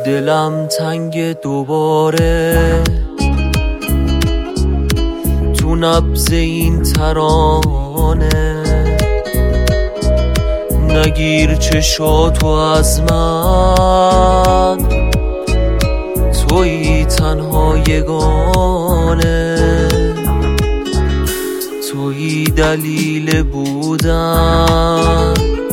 دلم تنگ دوباره تو نبض این ترانه، نگیر چشاتو از من، تویی تنها یگانه، تویی دلیل بودن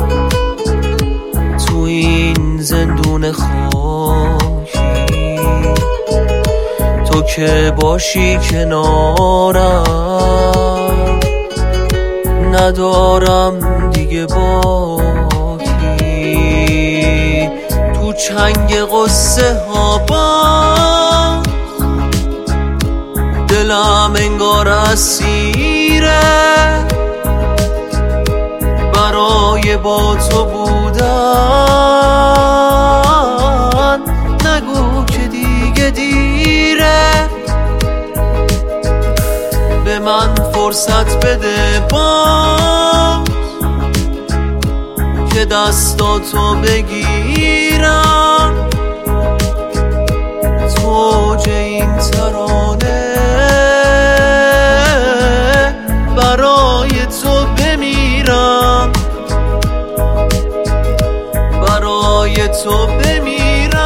تو این زندون خاکی، تو که باشی کنارم ندارم دیگه باکی، تو چنگ قصه ها با دلم انگار اسیره، برای با تو بودن نگو که دیگه دیره، به من فرصت بده باز که دستاتو بگیرم، تو اوج این ترانه برای تو بمیرم، برای تو بمیرم.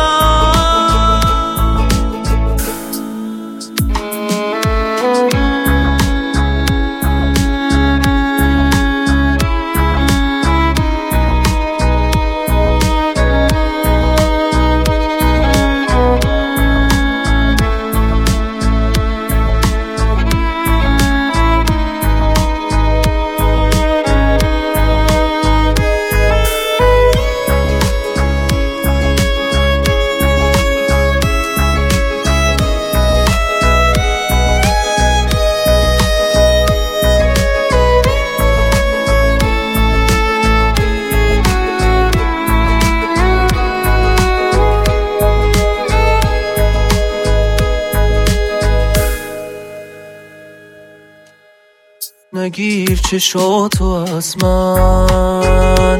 نگیر چشاتو از من،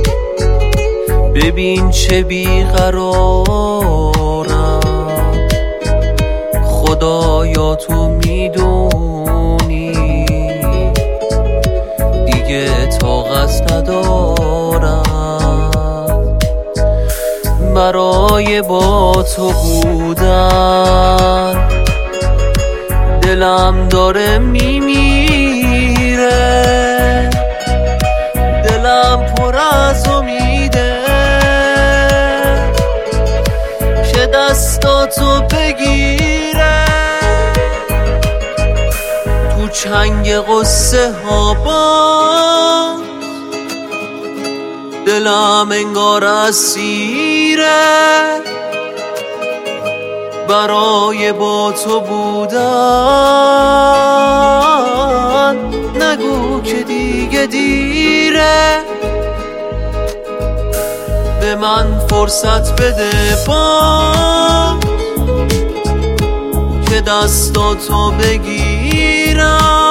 ببین چه بیقرارم، خدایا تو میدونی دیگه طاقت ندارم برای با تو بودن، دلم داره میمیره، دلم پر از امیده که دستاتو بگیره، تو چنگ قصه ها باز دلم انگار اسیره، برای با تو بودن نگو که دیگه دیره، به من فرصت بده باز که دستاتو بگیرم،